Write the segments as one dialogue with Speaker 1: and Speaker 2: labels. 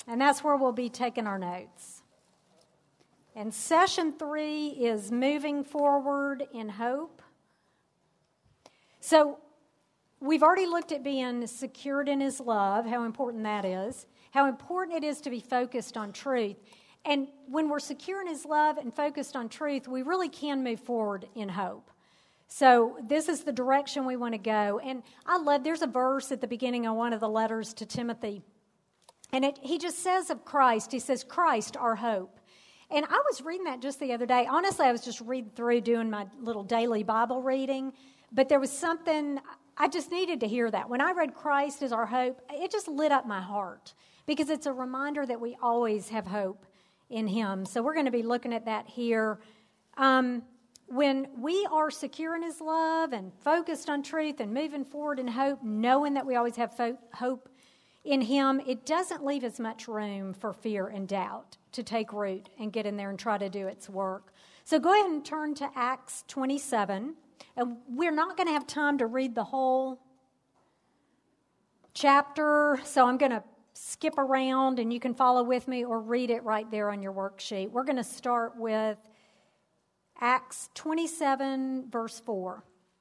Speaker 1: And that's where we'll be taking our notes. And session 3 is moving forward in hope. So we've already looked at being secured in his love, how important that is, how important it is to be focused on truth. And when we're secure in his love and focused on truth, we really can move forward in hope. So this is the direction we want to go. And there's a verse at the beginning of one of the letters to Timothy. And he just says of Christ, he says, Christ, our hope. And I was reading that just the other day. Honestly, I was just reading through, doing my little daily Bible reading. But there was something, I just needed to hear that. When I read Christ as our hope, it just lit up my heart. Because it's a reminder that we always have hope in him. So we're going to be looking at that here. When we are secure in his love and focused on truth and moving forward in hope, knowing that we always have hope in him, it doesn't leave as much room for fear and doubt to take root and get in there and try to do its work. So go ahead and turn to Acts 27. And we're not going to have time to read the whole chapter, so I'm going to skip around and you can follow with me or read it right there on your worksheet. We're going to start with Acts 27, verse 4.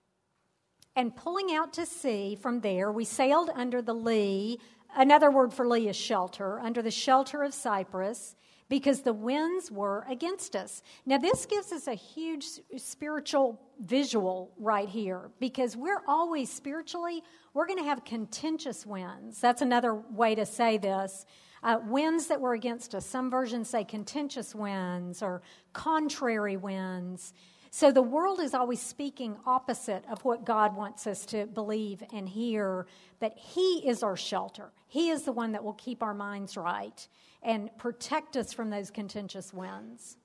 Speaker 1: And pulling out to sea from there, we sailed under the lee. Another word for lee is shelter, under the shelter of Cyprus, because the winds were against us. Now, this gives us a huge spiritual visual right here, because we're always spiritually, we're going to have contentious winds. That's another way to say this. Winds that were against us. Some versions say contentious winds or contrary winds. So the world is always speaking opposite of what God wants us to believe and hear, that he is our shelter. He is the one that will keep our minds right and protect us from those contentious winds.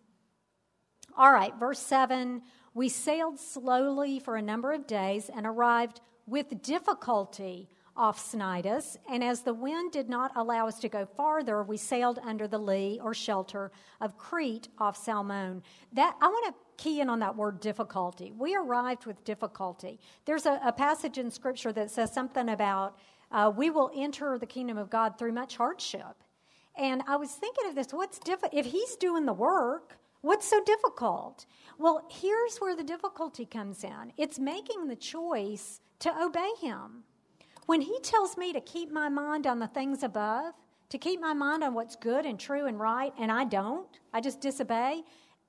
Speaker 1: All right, verse 7, we sailed slowly for a number of days and arrived with difficulty off Cnidus, and as the wind did not allow us to go farther, we sailed under the lee or shelter of Crete off Salmone. I want to key in on that word difficulty. We arrived with difficulty. There's a passage in Scripture that says something about we will enter the kingdom of God through much hardship. And I was thinking of this, if he's doing the work, what's so difficult? Well, here's where the difficulty comes in. It's making the choice to obey him. When he tells me to keep my mind on the things above, to keep my mind on what's good and true and right, and I don't, I just disobey,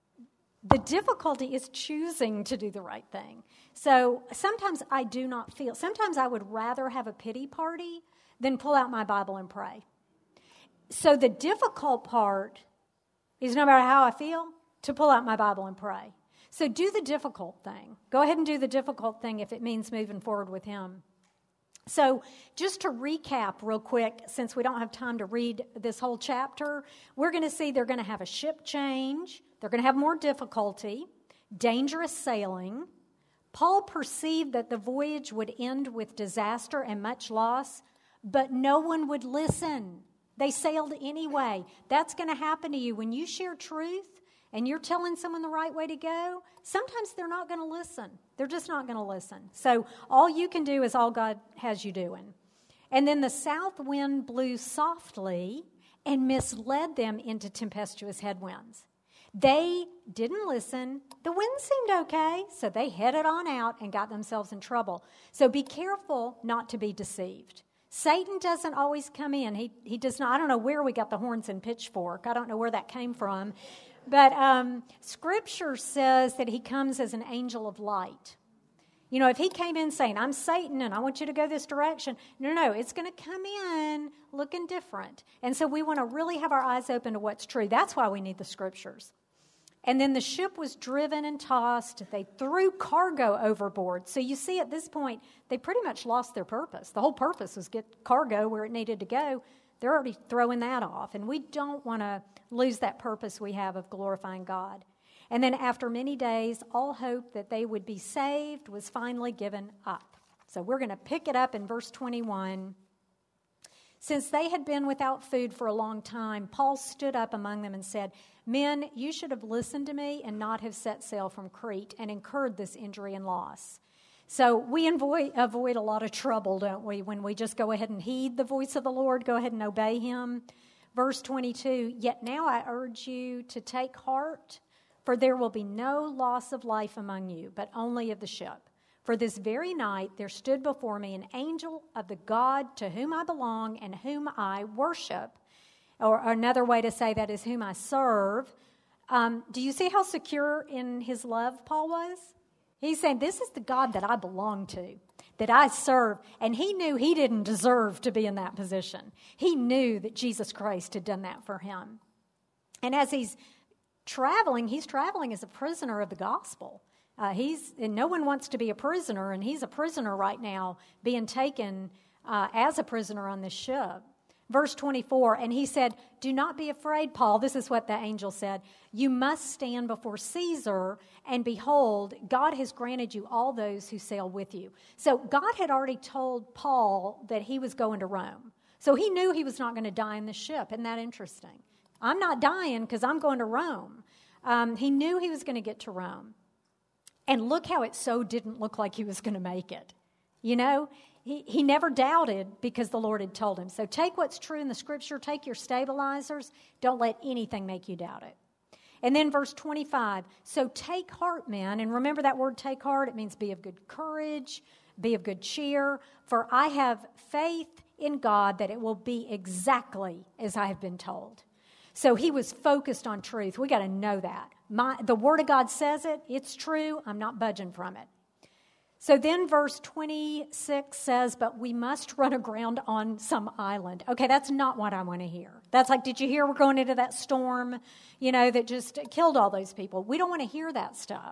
Speaker 1: the difficulty is choosing to do the right thing. So sometimes sometimes I would rather have a pity party than pull out my Bible and pray. So the difficult part is, no matter how I feel, to pull out my Bible and pray. So do the difficult thing. Go ahead and do the difficult thing if it means moving forward with him. So just to recap real quick, since we don't have time to read this whole chapter, we're going to see they're going to have a ship change. They're going to have more difficulty, dangerous sailing. Paul perceived that the voyage would end with disaster and much loss, but no one would listen. They sailed anyway. That's going to happen to you. When you share truth and you're telling someone the right way to go, sometimes they're not going to listen. They're just not going to listen. So all you can do is all God has you doing. And then the south wind blew softly and misled them into tempestuous headwinds. They didn't listen. The wind seemed okay, so they headed on out and got themselves in trouble. So be careful not to be deceived. Satan doesn't always come in. He does not. I don't know where we got the horns and pitchfork. I don't know where that came from. But Scripture says that he comes as an angel of light. You know, if he came in saying, I'm Satan and I want you to go this direction, no, it's going to come in looking different. And so we want to really have our eyes open to what's true. That's why we need the Scriptures. And then the ship was driven and tossed. They threw cargo overboard. So you see at this point, they pretty much lost their purpose. The whole purpose was get cargo where it needed to go. They're already throwing that off. And we don't want to lose that purpose we have of glorifying God. And then after many days, all hope that they would be saved was finally given up. So we're going to pick it up in verse 21. Since they had been without food for a long time, Paul stood up among them and said, Men, you should have listened to me and not have set sail from Crete and incurred this injury and loss. So we avoid a lot of trouble, don't we, when we just go ahead and heed the voice of the Lord, go ahead and obey him. Verse 22, yet now I urge you to take heart, for there will be no loss of life among you, but only of the ship. For this very night there stood before me an angel of the God to whom I belong and whom I worship. Or another way to say that is whom I serve. Do you see how secure in his love Paul was? He's saying, this is the God that I belong to, that I serve. And he knew he didn't deserve to be in that position. He knew that Jesus Christ had done that for him. And as he's traveling as a prisoner of the gospel. And no one wants to be a prisoner, and he's a prisoner right now, being taken as a prisoner on this ship. Verse 24, and he said, do not be afraid, Paul. This is what the angel said. You must stand before Caesar, and behold, God has granted you all those who sail with you. So God had already told Paul that he was going to Rome. So he knew he was not going to die in the ship. Isn't that interesting? I'm not dying because I'm going to Rome. He knew he was going to get to Rome. And look how it so didn't look like he was going to make it. You know, he never doubted because the Lord had told him. So take what's true in the Scripture, take your stabilizers. Don't let anything make you doubt it. And then verse 25, so take heart, men. And remember that word take heart, it means be of good courage, be of good cheer. For I have faith in God that it will be exactly as I have been told. So he was focused on truth. We got to know that. The Word of God says it. It's true. I'm not budging from it. So then verse 26 says, but we must run aground on some island. Okay, that's not what I want to hear. That's like, did you hear we're going into that storm, that just killed all those people? We don't want to hear that stuff.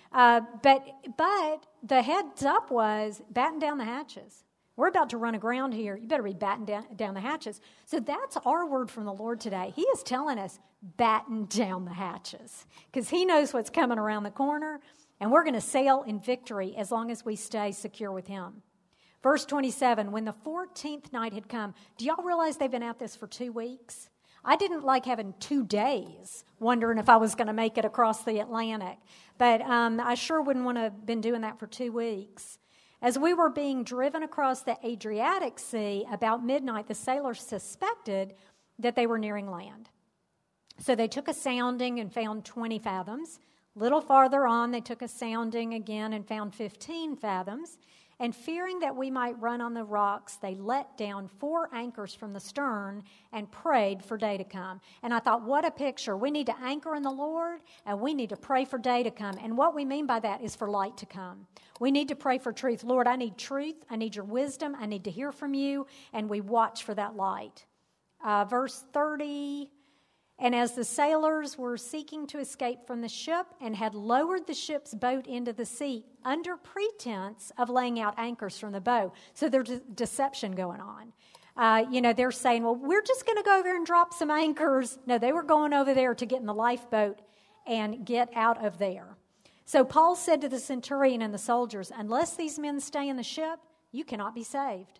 Speaker 1: But the heads up was batten down the hatches. We're about to run aground here. You better be batten down the hatches. So that's our word from the Lord today. He is telling us, batten down the hatches, because he knows what's coming around the corner, and we're going to sail in victory as long as we stay secure with him. Verse 27, when the 14th night had come, do y'all realize they've been at this for 2 weeks? I didn't like having 2 days wondering if I was going to make it across the Atlantic, but I sure wouldn't want to have been doing that for 2 weeks. As we were being driven across the Adriatic Sea, about midnight, the sailors suspected that they were nearing land. So they took a sounding and found 20 fathoms. A little farther on, they took a sounding again and found 15 fathoms. And fearing that we might run on the rocks, they let down 4 anchors from the stern and prayed for day to come. And I thought, what a picture. We need to anchor in the Lord, and we need to pray for day to come. And what we mean by that is for light to come. We need to pray for truth. Lord, I need truth. I need your wisdom. I need to hear from you. And we watch for that light. Verse 30... And as the sailors were seeking to escape from the ship and had lowered the ship's boat into the sea under pretense of laying out anchors from the bow. So there's deception going on. They're saying, well, we're just going to go over there and drop some anchors. No, they were going over there to get in the lifeboat and get out of there. So Paul said to the centurion and the soldiers, unless these men stay in the ship, you cannot be saved.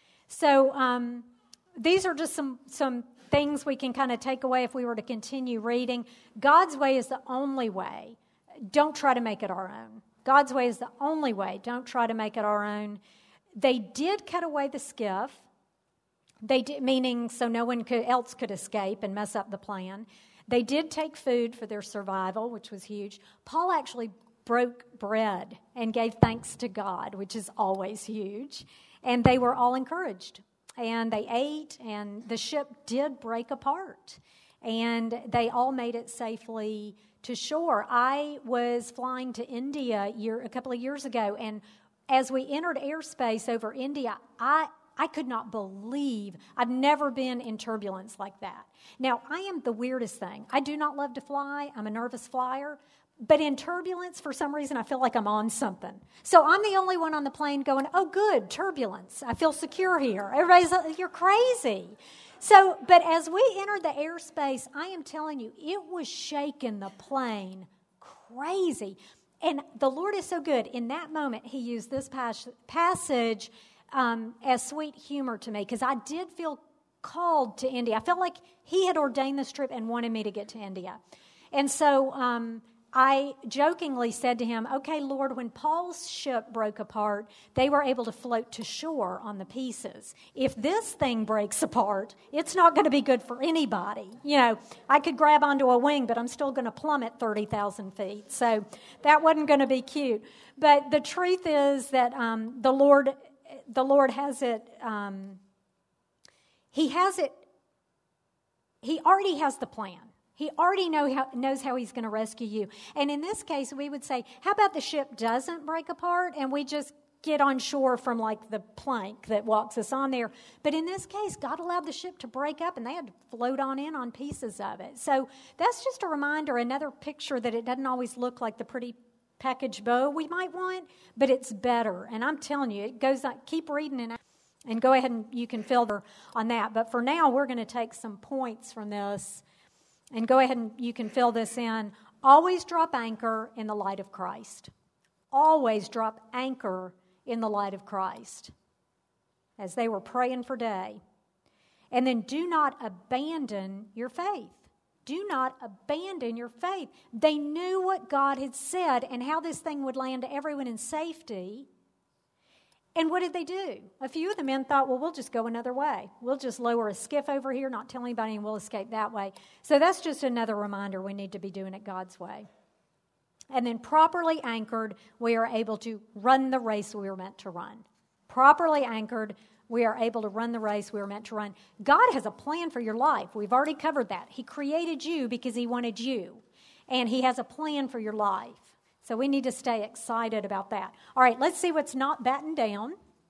Speaker 1: So these are just some things we can kind of take away if we were to continue reading. God's way is the only way. Don't try to make it our own. God's way is the only way. Don't try to make it our own. They did cut away the skiff. They did, meaning so no one else could escape and mess up the plan. They did take food for their survival, which was huge. Paul actually broke bread and gave thanks to God, which is always huge. And they were all encouraged. And they ate, and the ship did break apart. And they all made it safely to shore. I was flying to India a couple of years ago, and as we entered airspace over India, I could not believe, I've never been in turbulence like that. Now, I am the weirdest thing. I do not love to fly. I'm a nervous flyer. But in turbulence, for some reason, I feel like I'm on something. So I'm the only one on the plane going, oh, good, turbulence. I feel secure here. Everybody's like, you're crazy. So, but as we entered the airspace, I am telling you, it was shaking the plane crazy. And the Lord is so good. In that moment, he used this passage as sweet humor to me, because I did feel called to India. I felt like he had ordained this trip and wanted me to get to India. And so I jokingly said to him, okay, Lord, when Paul's ship broke apart, they were able to float to shore on the pieces. If this thing breaks apart, it's not going to be good for anybody. You know, I could grab onto a wing, but I'm still going to plummet 30,000 feet. So that wasn't going to be cute. But the truth is that the Lord has it, He has it, He already has the plan. He already knows how he's going to rescue you. And in this case, we would say, how about the ship doesn't break apart and we just get on shore from like the plank that walks us on there? But in this case, God allowed the ship to break up and they had to float on in on pieces of it. So that's just a reminder, another picture that it doesn't always look like the pretty package bow we might want, but it's better. And I'm telling you, it goes on. Keep reading and go ahead and you can fill on that. But for now, we're going to take some points from this. And go ahead and you can fill this in. Always drop anchor in the light of Christ. Always drop anchor in the light of Christ. As they were praying for day. And then do not abandon your faith. Do not abandon your faith. They knew what God had said and how this thing would land everyone in safety. And what did they do? A few of the men thought, well, we'll just go another way. We'll just lower a skiff over here, not tell anybody, and we'll escape that way. So that's just another reminder we need to be doing it God's way. And then properly anchored, we are able to run the race we were meant to run. Properly anchored, we are able to run the race we were meant to run. God has a plan for your life. We've already covered that. He created you because He wanted you. And He has a plan for your life. So we need to stay excited about that. All right, let's see what's not battened down.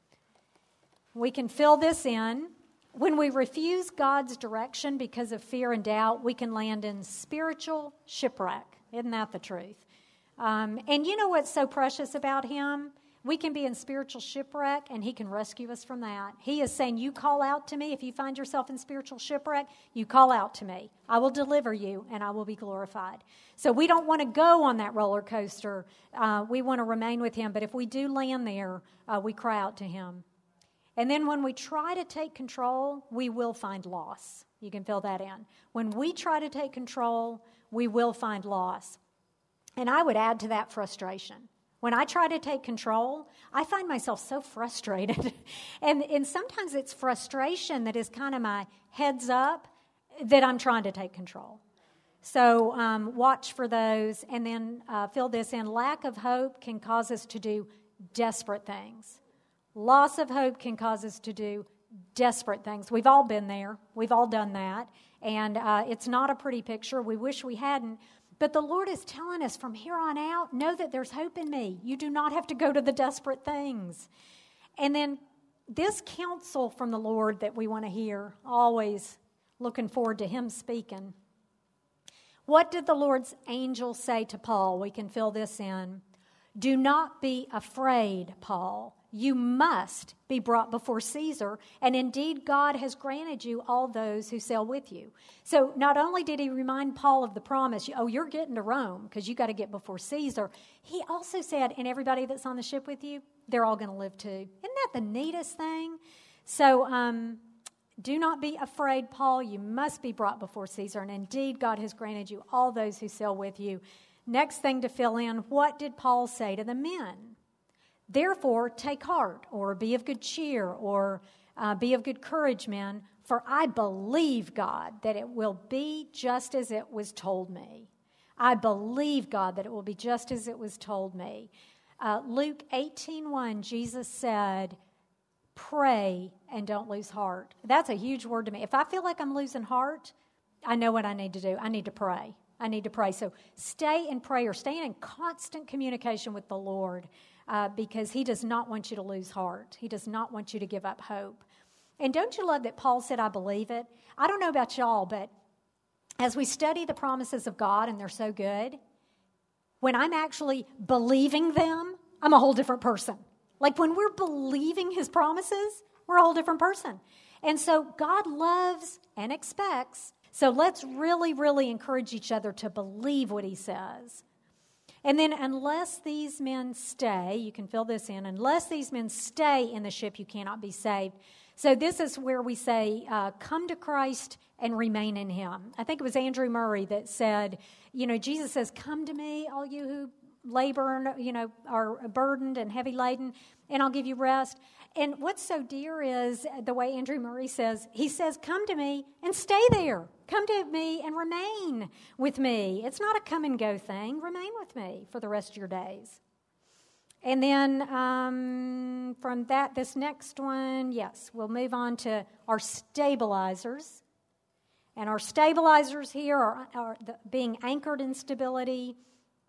Speaker 1: We can fill this in. When we refuse God's direction because of fear and doubt, we can land in spiritual shipwreck. Isn't that the truth? And you know what's so precious about Him? We can be in spiritual shipwreck, and He can rescue us from that. He is saying, you call out to me. If you find yourself in spiritual shipwreck, you call out to me. I will deliver you, and I will be glorified. So we don't want to go on that roller coaster. We want to remain with Him. But if we do land there, we cry out to Him. And then when we try to take control, we will find loss. You can fill that in. When we try to take control, we will find loss. And I would add to that frustration. When I try to take control, I find myself so frustrated. and sometimes it's frustration that is kind of my heads up that I'm trying to take control. So watch for those. And then fill this in. Lack of hope can cause us to do desperate things. Loss of hope can cause us to do desperate things. We've all been there. We've all done that. And it's not a pretty picture. We wish we hadn't. But the Lord is telling us from here on out, know that there's hope in me. You do not have to go to the desperate things. And then this counsel from the Lord that we want to hear, always looking forward to Him speaking. What did the Lord's angel say to Paul? We can fill this in. Do not be afraid, Paul. You must be brought before Caesar, and indeed God has granted you all those who sail with you. So not only did he remind Paul of the promise, you're getting to Rome because you got to get before Caesar, he also said, and everybody that's on the ship with you, they're all going to live too. Isn't that the neatest thing? So do not be afraid, Paul. You must be brought before Caesar, and indeed God has granted you all those who sail with you. Next thing to fill in, what did Paul say to the men? Therefore, take heart, or be of good cheer, or be of good courage, men, for I believe, God, that it will be just as it was told me. I believe, God, that it will be just as it was told me. Luke 18:1, Jesus said, pray and don't lose heart. That's a huge word to me. If I feel like I'm losing heart, I know what I need to do. I need to pray. I need to pray. So stay in prayer. Stay in constant communication with the Lord. Because He does not want you to lose heart. He does not want you to give up hope. And don't you love that Paul said, I believe it? I don't know about y'all, but as we study the promises of God, and they're so good, when I'm actually believing them, I'm a whole different person. Like when we're believing His promises, we're a whole different person. And so God loves and expects. So let's really, really encourage each other to believe what He says. And then unless these men stay, you can fill this in, unless these men stay in the ship, you cannot be saved. So this is where we say, come to Christ and remain in him. I think it was Andrew Murray that said, Jesus says, come to me, all you who labor, are burdened and heavy laden, and I'll give you rest. And what's so dear is the way Andrew Murray says, he says, come to me and stay there. Come to me and remain with me. It's not a come and go thing. Remain with me for the rest of your days. And then from that, this next one, yes, we'll move on to our stabilizers. And our stabilizers here are being anchored in stability.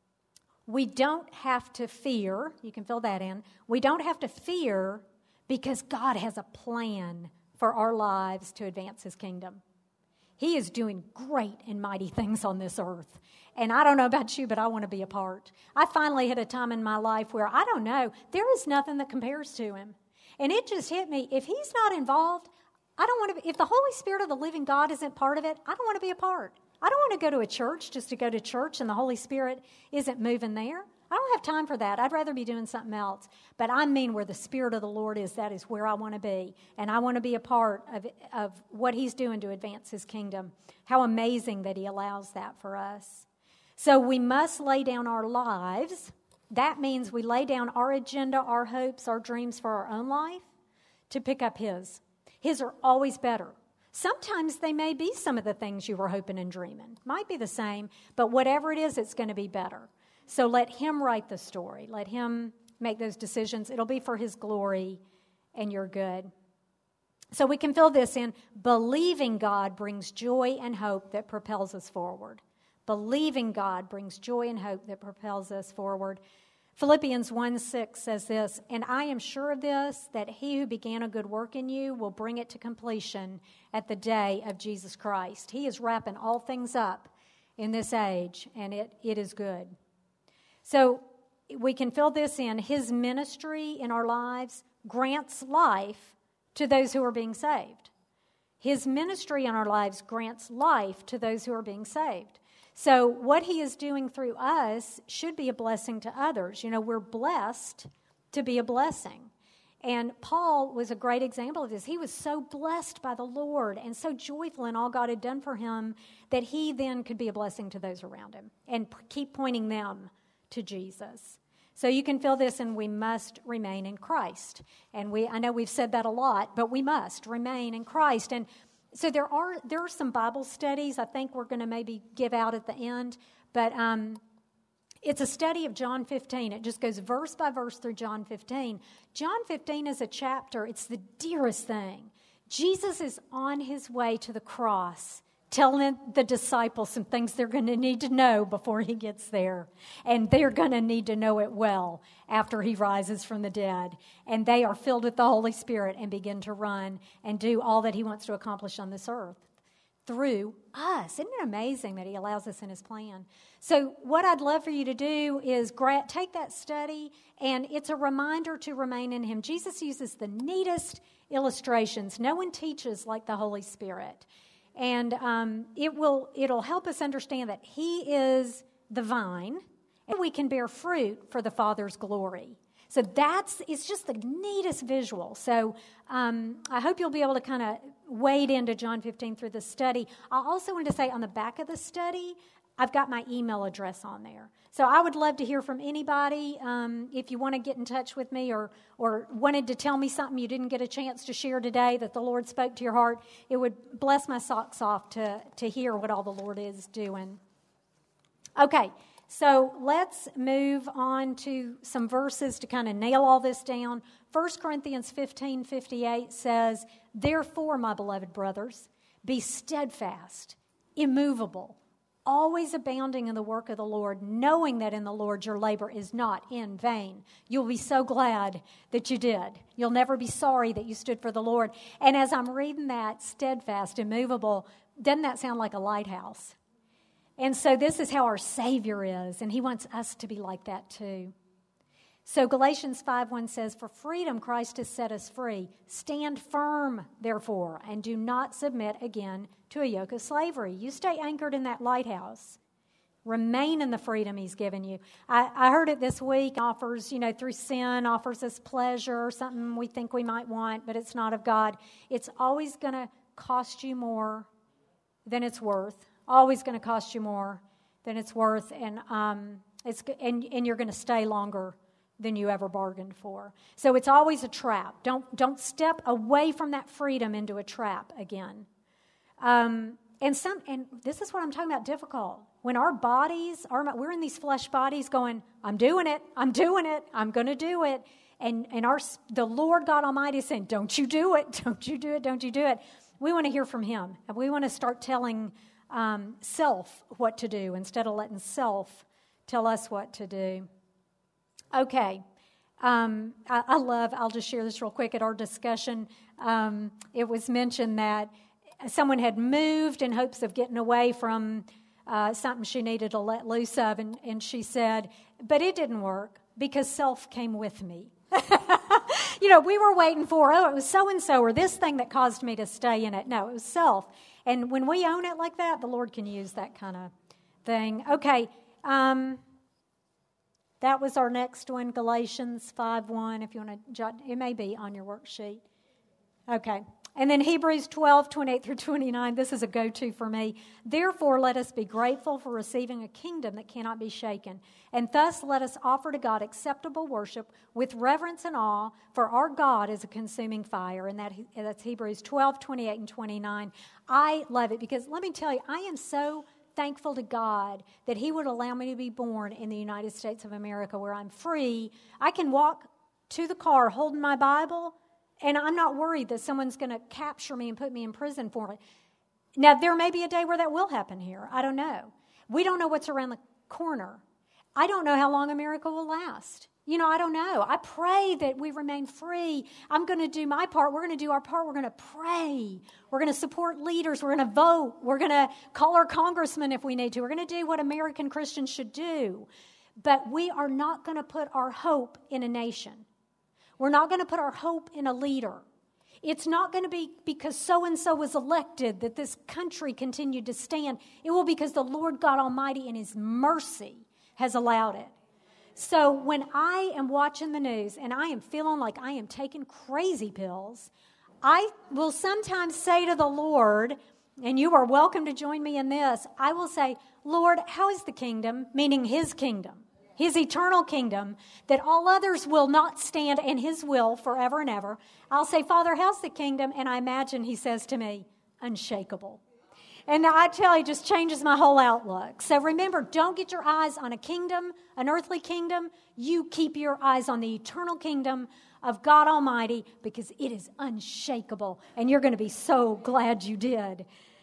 Speaker 1: We don't have to fear. You can fill that in. We don't have to fear because God has a plan for our lives to advance his kingdom. He is doing great and mighty things on this earth. And I don't know about you, but I want to be a part. I finally hit a time in my life where I don't know, there is nothing that compares to him. And it just hit me, if he's not involved, I don't want to, if the Holy Spirit of the living God isn't part of it, I don't want to be a part. I don't want to go to a church just to go to church and the Holy Spirit isn't moving there. I don't have time for that. I'd rather be doing something else. But I mean where the Spirit of the Lord is, that is where I want to be. And I want to be a part of what he's doing to advance his kingdom. How amazing that he allows that for us. So we must lay down our lives. That means we lay down our agenda, our hopes, our dreams for our own life to pick up his. His are always better. Sometimes they may be some of the things you were hoping and dreaming. Might be the same, but whatever it is, it's going to be better. So let him write the story. Let him make those decisions. It'll be for his glory and your good. So we can fill this in. Believing God brings joy and hope that propels us forward. Believing God brings joy and hope that propels us forward. Philippians 1:6 says this, and I am sure of this, that he who began a good work in you will bring it to completion at the day of Jesus Christ. He is wrapping all things up in this age, and it is good. So we can fill this in. His ministry in our lives grants life to those who are being saved. His ministry in our lives grants life to those who are being saved. So what he is doing through us should be a blessing to others. We're blessed to be a blessing. And Paul was a great example of this. He was so blessed by the Lord and so joyful in all God had done for him that he then could be a blessing to those around him and keep pointing them to Jesus. So you can fill this in, we must remain in Christ. And I know we've said that a lot, but we must remain in Christ. And so there are some Bible studies I think we're going to maybe give out at the end, but it's a study of John 15. It just goes verse by verse through John 15. John 15 is a chapter. It's the dearest thing. Jesus is on his way to the cross, telling the disciples some things they're going to need to know before he gets there. And they're going to need to know it well after he rises from the dead. And they are filled with the Holy Spirit and begin to run and do all that he wants to accomplish on this earth through us. Isn't it amazing that he allows us in his plan? So what I'd love for you to do is take that study, and it's a reminder to remain in him. Jesus uses the neatest illustrations. No one teaches like the Holy Spirit. And it'll help us understand that he is the vine, and we can bear fruit for the Father's glory. So it's just the neatest visual. So I hope you'll be able to kind of wade into John 15 through the study. I also wanted to say on the back of the study, I've got my email address on there. So I would love to hear from anybody. If you want to get in touch with me or wanted to tell me something you didn't get a chance to share today that the Lord spoke to your heart, it would bless my socks off to hear what all the Lord is doing. Okay, so let's move on to some verses to kind of nail all this down. 1 Corinthians 15:58 says, therefore, my beloved brothers, be steadfast, immovable, always abounding in the work of the Lord, knowing that in the Lord your labor is not in vain. You'll be so glad that you did. You'll never be sorry that you stood for the Lord. And as I'm reading that, steadfast, immovable, doesn't that sound like a lighthouse? And so this is how our Savior is, and he wants us to be like that too. So Galatians 5:1 says, for freedom Christ has set us free. Stand firm, therefore, and do not submit again to a yoke of slavery. You stay anchored in that lighthouse Remain in the freedom He's given you. I heard it this week. Offers, through sin, offers us pleasure or something we think we might want, but it's not of God. It's always going to cost you more than it's worth. Always going to cost you more than it's worth, and you're going to stay longer than you ever bargained for. So it's always a trap. Don't step away from that freedom into a trap again. And this is what I'm talking about, difficult. When our bodies, we're in these flesh bodies going, I'm doing it, I'm going to do it. And the Lord God Almighty is saying, don't you do it, don't you do it, don't you do it. We want to hear from Him. And we want to start telling self what to do instead of letting self tell us what to do. Okay. I'll just share this real quick. At our discussion, it was mentioned that someone had moved in hopes of getting away from something she needed to let loose of, and she said, but it didn't work because self came with me. We were waiting for, it was so-and-so or this thing that caused me to stay in it. No, it was self. And when we own it like that, the Lord can use that kind of thing. Okay, that was our next one, Galatians 5:1, if you want to jot, it may be on your worksheet. Okay. And then Hebrews 12:28 through 29, this is a go-to for me. Therefore, let us be grateful for receiving a kingdom that cannot be shaken. And thus let us offer to God acceptable worship with reverence and awe, for our God is a consuming fire. And that's Hebrews 12:28 and 29. I love it because let me tell you, I am so thankful to God that He would allow me to be born in the United States of America where I'm free. I can walk to the car holding my Bible, and I'm not worried that someone's going to capture me and put me in prison for it. Now, there may be a day where that will happen here. I don't know. We don't know what's around the corner. I don't know how long America will last. I don't know. I pray that we remain free. I'm going to do my part. We're going to do our part. We're going to pray. We're going to support leaders. We're going to vote. We're going to call our congressman if we need to. We're going to do what American Christians should do. But we are not going to put our hope in a nation. We're not going to put our hope in a leader. It's not going to be because so-and-so was elected that this country continued to stand. It will be because the Lord God Almighty in His mercy has allowed it. So when I am watching the news and I am feeling like I am taking crazy pills, I will sometimes say to the Lord, and you are welcome to join me in this, I will say, Lord, how is the kingdom, meaning His kingdom, His eternal kingdom, that all others will not stand in His will forever and ever? I'll say, Father, how's the kingdom? And I imagine He says to me, unshakable. And I tell you, it just changes my whole outlook. So remember, don't get your eyes on a kingdom, an earthly kingdom. You keep your eyes on the eternal kingdom of God Almighty because it is unshakable. And you're going to be so glad you did.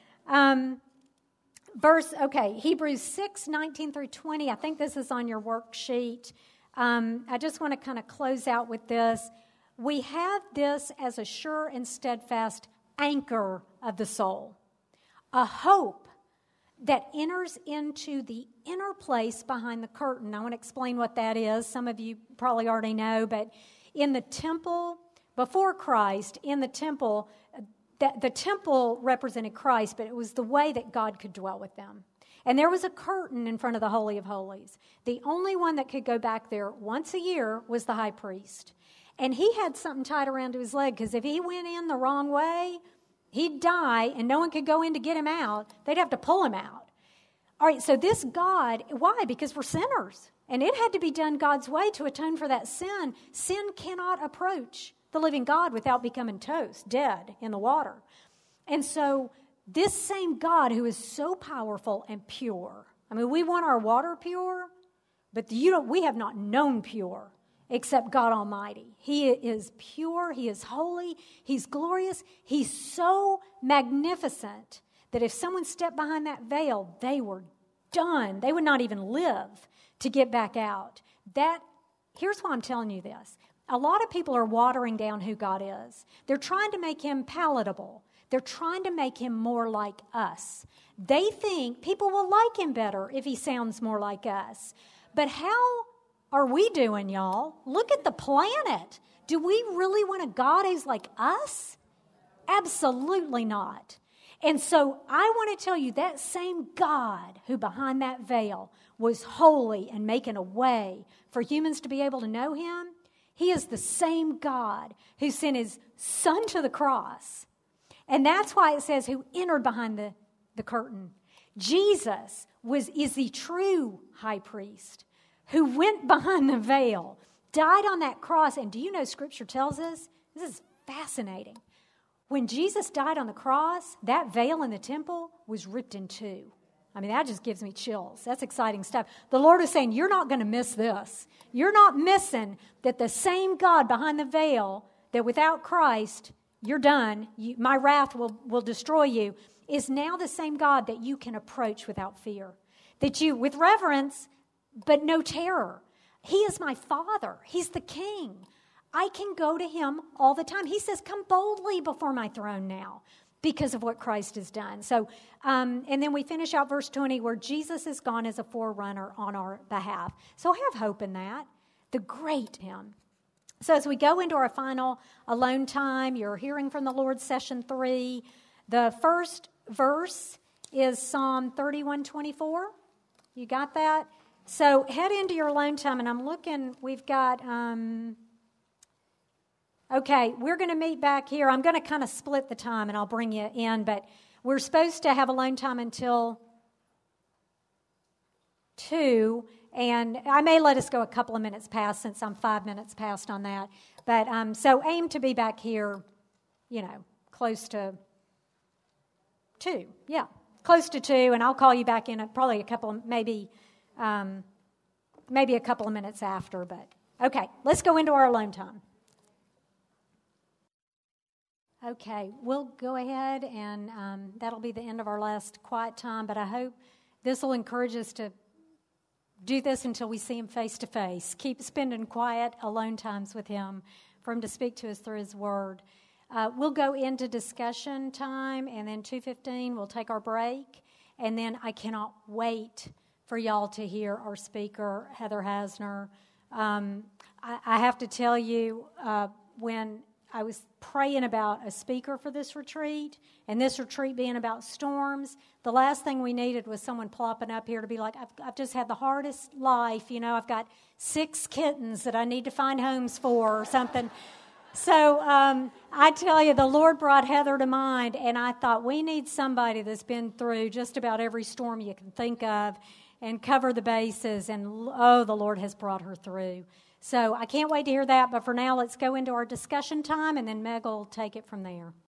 Speaker 1: Hebrews 6:19 through 20. I think this is on your worksheet. I just want to kind of close out with this. We have this as a sure and steadfast anchor of the soul. A hope that enters into the inner place behind the curtain. I want to explain what that is. Some of you probably already know, but in the temple, before Christ, in the temple, the temple represented Christ, but it was the way that God could dwell with them. And there was a curtain in front of the Holy of Holies. The only one that could go back there once a year was the high priest. And he had something tied around to his leg, because if he went in the wrong way, he'd die, and no one could go in to get him out. They'd have to pull him out. All right, so this God, why? Because we're sinners. And it had to be done God's way to atone for that sin. Sin cannot approach the living God without becoming toast, dead in the water. And so this same God who is so powerful and pure, I mean, we want our water pure, but we have not known pure except God Almighty. He is pure. He is holy. He's glorious. He's so magnificent that if someone stepped behind that veil, they were done. They would not even live to get back out. Here's why I'm telling you this. A lot of people are watering down who God is. They're trying to make Him palatable. They're trying to make Him more like us. They think people will like Him better if He sounds more like us. But how are we doing, y'all? Look at the planet. Do we really want a God who's like us? Absolutely not. And so I want to tell you that same God who behind that veil was holy and making a way for humans to be able to know him, he is the same God who sent his son to the cross. And that's why it says who entered behind the curtain. Jesus is the true high priest who went behind the veil, died on that cross. And do you know Scripture tells us, this is fascinating, when Jesus died on the cross, that veil in the temple was ripped in two. I mean, that just gives me chills. That's exciting stuff. The Lord is saying, you're not going to miss this. You're not missing that the same God behind the veil, that without Christ, you're done, my wrath will destroy you, is now the same God that you can approach without fear. That you, with reverence, but no terror. He is my Father. He's the King. I can go to him all the time. He says, come boldly before my throne now because of what Christ has done. So, and then we finish out verse 20 where Jesus is gone as a forerunner on our behalf. So I have hope in that. The great him. So as we go into our final alone time, you're hearing from the Lord, session 3. The first verse is Psalm 31:24. You got that? So head into your alone time, and I'm looking, we've got... Okay, we're going to meet back here. I'm going to kind of split the time, and I'll bring you in, but we're supposed to have alone time until 2, and I may let us go a couple of minutes past since I'm 5 minutes past on that. But so aim to be back here, close to 2. Yeah, close to 2, and I'll call you back in probably a couple, maybe a couple of minutes after. But okay, let's go into our alone time. Okay, we'll go ahead, and that'll be the end of our last quiet time, but I hope this will encourage us to do this until we see him face to face. Keep spending quiet, alone times with him, for him to speak to us through his word. We'll go into discussion time, and then 2:15 we'll take our break, and then I cannot wait for y'all to hear our speaker, Heather Hasner. I have to tell you, when I was praying about a speaker for this retreat, and this retreat being about storms, the last thing we needed was someone plopping up here to be like, I've just had the hardest life, I've got 6 kittens that I need to find homes for or something. So I tell you, the Lord brought Heather to mind, and I thought, we need somebody that's been through just about every storm you can think of and cover the bases, and the Lord has brought her through. So I can't wait to hear that, but for now, let's go into our discussion time, and then Meg will take it from there.